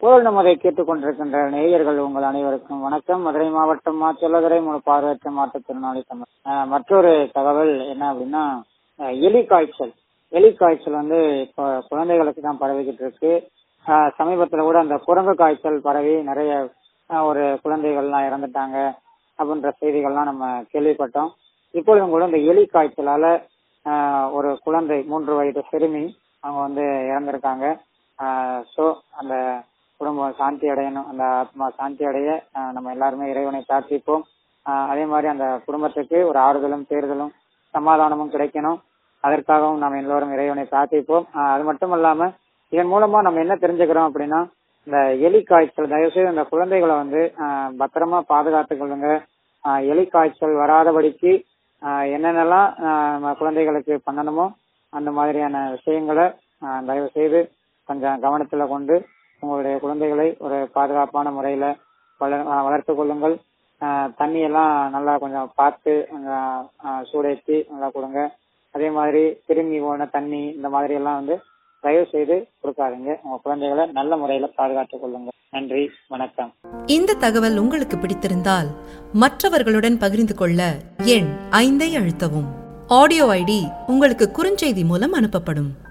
குரல் நமதை கேட்டுக் கொண்டிருக்கின்ற நேயர்கள் உங்கள் அனைவருக்கும் வணக்கம். மதுரை மாவட்டம் மாச்சொல்லதுரை முழு பார்வையற்ற மாற்றுத்திறனாளி தமிழ். மற்றொரு தகவல் என்ன அப்படின்னா, எலி காய்ச்சல் வந்து இப்போ குழந்தைகளுக்கு தான் பரவிக்கிட்டு இருக்கு. சமீபத்துல கூட அந்த குரங்கு காய்ச்சல் பரவி நிறைய ஒரு குழந்தைகள்லாம் இறந்துட்டாங்க அப்படின்ற செய்திகள்லாம் நம்ம கேள்விப்பட்டோம். இப்பொழுதும் கூட இந்த எலி காய்ச்சலால ஒரு குழந்தை 3 வயது சிறுமி அவங்க வந்து இறந்திருக்காங்க. ஸோ அந்த குடும்பம் சாந்தி அடையணும், அந்த ஆத்மா சாந்தி அடைய நம்ம எல்லாருமே இறைவனை பிரார்த்திப்போம். அதே மாதிரி அந்த குடும்பத்துக்கு ஒரு ஆறுதலும் தேர்தலும் சமாதானமும் கிடைக்கணும். அதற்காகவும் நாம் எல்லோரும் இறைவனை பிரார்த்திப்போம். அது மட்டும் இல்லாம இதன் மூலமா நம்ம என்ன தெரிஞ்சுக்கிறோம் அப்படின்னா, இந்த எலி காய்ச்சல் தயவுசெய்து அந்த குழந்தைகளை வந்து பத்திரமா பாதுகாத்துக் கொள்ளுங்க. எலி காய்ச்சல் வராதபடிக்கு என்னென்னலாம் நம்ம குழந்தைகளுக்கு பண்ணணுமோ அந்த மாதிரியான விஷயங்களை தயவு செய்து கொஞ்சம் கவனத்துல கொண்டு உங்களுடைய குழந்தைகளை ஒரு பாதுகாப்பான முறையில வளர்த்து கொள்ளுங்கள். தண்ணியெல்லாம் நல்லா கொஞ்சம் பார்த்து சூடேற்றி நல்லா கொடுங்க. அதே மாதிரி திரும்பி போன தண்ணி இந்த மாதிரி எல்லாம் வந்து தயவு செய்து கொடுக்காதீங்க. உங்க குழந்தைகளை நல்ல முறையில பாதுகாத்துக் கொள்ளுங்க. நன்றி, வணக்கம். இந்த தகவல் உங்களுக்கு பிடித்திருந்தால் மற்றவர்களுடன் பகிர்ந்து கொள்ள எண் 5 அழுத்தவும். ஆடியோ ஐடி உங்களுக்கு குறுஞ்செய்தி மூலம் அனுப்பப்படும்.